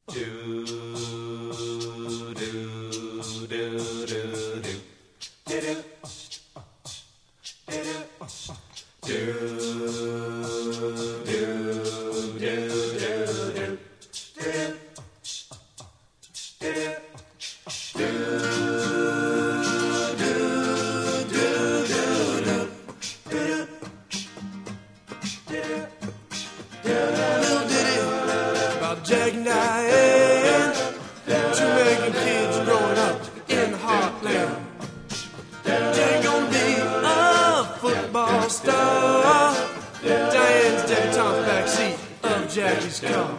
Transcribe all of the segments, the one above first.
Do do do do do do Jack and Diane, two American kids growing up in the heartland. Jack gonna be a football star. Diane's debutante backseat of Jackie's car.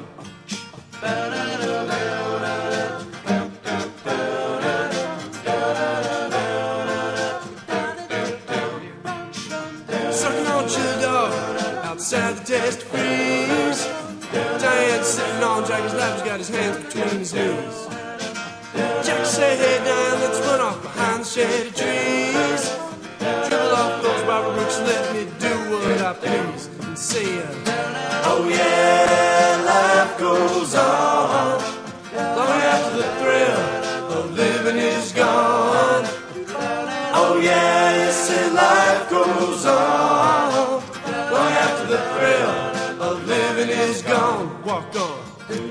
Sucking on chili dog outside the test freeze. Diane's sitting on Jackie's lap, he's got his hands between his knees. Jackie said, hey Diane, let's run off behind the shady trees. Dribble off those Barbara Brooks, let me do what I please. And say, oh yeah, life goes on long after the thrill of living is gone. Oh yeah, yes, and life goes on long after the thrill of living is gone. Walk on.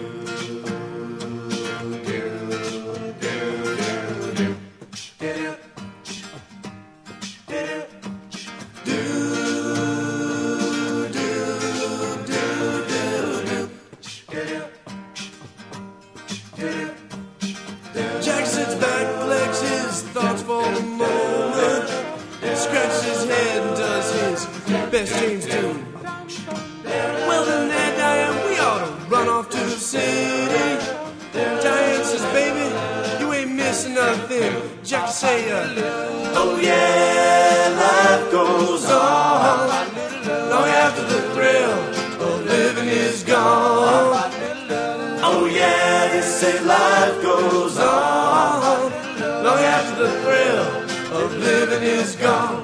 Jack sits back, collects his thoughts for the moment, scratches his head and does his best James tune. Well then there, Diane, we ought to run off to the city. Diane says, baby, you ain't missing nothing. Jack say, oh yeah, life goes on long after the thrill of living is gone. Oh yeah, they say life goes on long after the thrill of living is gone.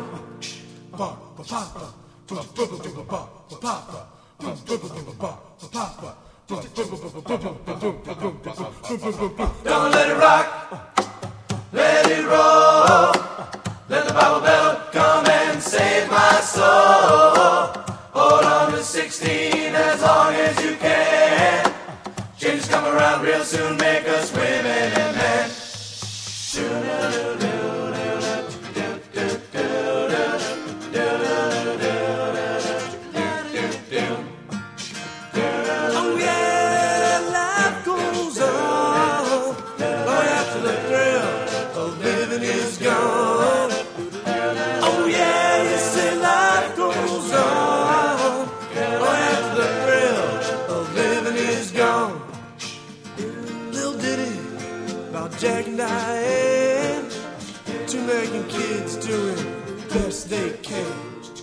Don't let it rock, let it roll. Let the Bible belt come and save my soul. Hold on to 16 as long as you can. Changes come around real soon, make us women and men. Oh yeah, life goes on long after the thrill of living is gone. Oh yeah, you say life goes on long after the thrill of living is gone. Little ditty about Jack and Diane, two American kids doing the best they can.